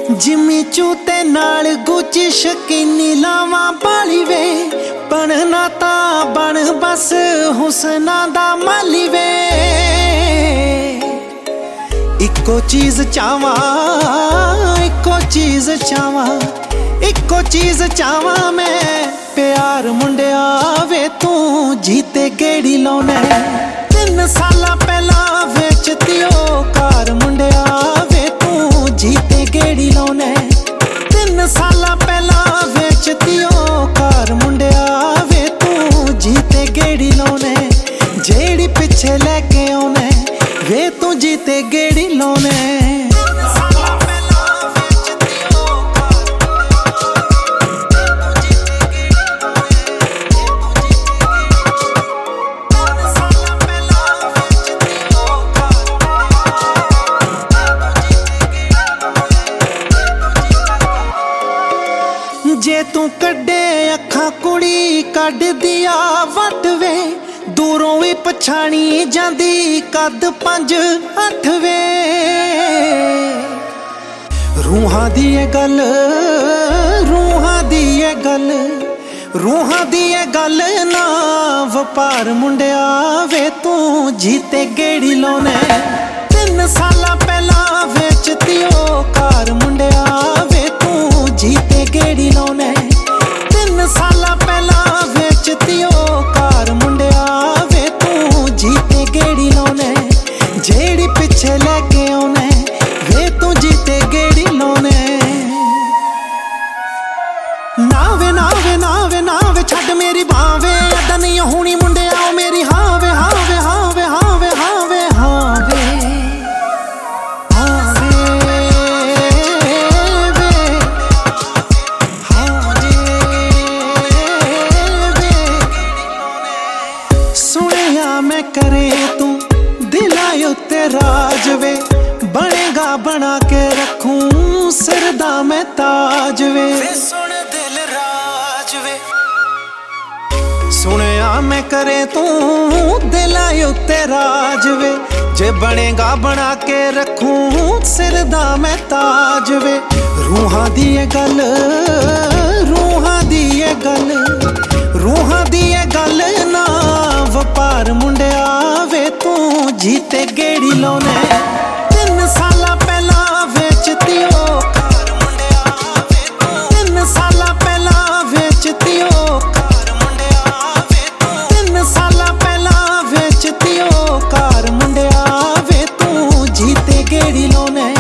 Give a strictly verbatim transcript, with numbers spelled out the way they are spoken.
ਜਿਮੀ ਚੂ ਤੇ ਨਾਲ ਗੁੱਚੀ ਸ਼ਕੀਨੀ ਲਾਵਾਂ ਬਾਲੀ ਵੇ ਬਣਨਾ ਤਾਂ ਬਣ ਬਸ ਹੁਸਨਾ ਦਾ ਮਾਲੀ ਵੇ ਇੱਕੋ ਚੀਜ਼ ਚਾਵਾਂ ਇੱਕੋ ਚੀਜ਼ ਚਾਵਾਂ ਇੱਕੋ ਚੀਜ਼ ਚਾਵਾਂ ਮੈਂ ਪਿਆਰ ਮੁੰਡਿਆ ਵੇ ਤੂੰ ਜੀਤੇ ਗੇੜੀ ਲਾਉਣੇ ਤਿੰਨ ਸਾਲਾਂ ਪਹਿਲਾਂ ਵੇਚਤੀ ਉਹ ਕਾਰ ਮੁੰਡਿਆ ਵੇ ਤੂੰ ਜੀਤੇ ਗੇੜੀ ਲਾਉਣੇ ਤਿੰਨ ਸਾਲਾਂ ਪਹਿਲਾਂ ਵੇਚਤੀ ਉਹ ਕਾਰ ਮੁੰਡਿਆ ਵੇ ਤੂੰ ਜੀਤੇ ਗੇੜੀ ਲਾਉਣੇ ਜਿਹੜੀ ਪਿੱਛੇ ਲੈ ਕੇ ਆਉਣੇ ਵੇ ਤੂੰ ਜੀਤੇ ਗੇੜੀ ਲਾਉਣੇ ਜੇ ਤੂੰ ਕੱਢੇ ਅੱਖਾਂ ਕੁੜੀ ਕੱਢਦੀ ਆ ਵੱਟ ਵੇ ਦੂਰੋਂ ਵੀ ਪਛਾਣੀ ਜਾਂਦੀ ਕੱਦ ਪੰਜ ਅੱਠ ਵੇ ਰੂਹਾਂ ਦੀ ਇਹ ਗੱਲ ਰੂਹਾਂ ਦੀ ਇਹ ਗੱਲ ਰੂਹਾਂ ਦੀ ਇਹ ਗੱਲ ਨਾ ਵਪਾਰ ਮੁੰਡਿਆ ਵੇ ਤੂੰ ਜੀਤੇ ਗੇੜੀ ਲਾਉਣੇ ਤਿੰਨ ਸਾਲਾਂ ਪਹਿਲਾਂ ਵੇਚਤੀ ਉਹ ਕਾਰ ਮੁੰਡਿਆ ਵੇ ਤੂੰ ਜੀਤੇ ਗੇੜੀ ਲਾਉਣੇ ਤਿੰਨ ਸਾਲਾਂ ਪਹਿਲਾਂ ਵੇਚਤੀ ਉਹ ਕਾਰ ਮੁੰਡਿਆ ਵੇ ਤੂੰ ਜੀਤੇ ਗੇੜੀ ਲਾਉਣੇ ਜਿਹੜੀ ਪਿੱਛੇ ਲੈ ਕੇ ਆਉਣੇ ਵੇ ਤੂੰ ਜੀਤੇ ਗੇੜੀ ਲਾਉਣੇ ਨਾ ਵੇ ਨਾ ਵੇ ਨਾ ਵੇ ਨਾ ਵੇ ਛੱਡ ਮੇਰੀ ਬਾਹ ਵੇ ਅੱਡਾ ਨਹੀਂ ਹੋਣੀ ਮੁੰਡਿਆ ਉਹ ਮੇਰੀ ਹਾਂ ਵੇ ਹਾਂ ਵੇ ਹਾਂ ਵੇ ਹਾਂ ਵੇ ਹਾਂ ਵੇ ਹਾਂ ਵੇ मैं करे तू दिलां उत्ते राज वे बनेगा बना के रखूं सिर दा मैं ताज वे सुन दिल राज वे सुनिया मैं करे तू दिलां उत्ते राज वे जे बनेगा बना के रखूं सिर दा मैं ताज वे रूहां दी ये गल रूहां दी ये गल रूहां दी ये गल ना ਵਪਾਰ ਮੁੰਡਿਆ ਵੇ ਤੂੰ ਜੀਤੇ ਗੇੜੀ ਲਾਉਣੇ ਤਿੰਨ ਸਾਲਾਂ ਪਹਿਲਾਂ ਵੇਚਤੀ ਉਹ ਕਾਰ ਮੁੰਡਿਆ ਵੇ ਤੂੰ ਤਿੰਨ ਸਾਲਾਂ ਪਹਿਲਾਂ ਵੇਚਤੀ ਉਹ ਕਾਰ ਮੁੰਡਿਆ ਵੇ ਤੂੰ ਤਿੰਨ ਸਾਲਾਂ ਪਹਿਲਾਂ ਵੇਚਤੀ ਉਹ ਕਾਰ ਮੁੰਡਿਆ ਵੇ ਤੂੰ ਜੀਤੇ ਗੇੜੀ ਲਾਉਣੇ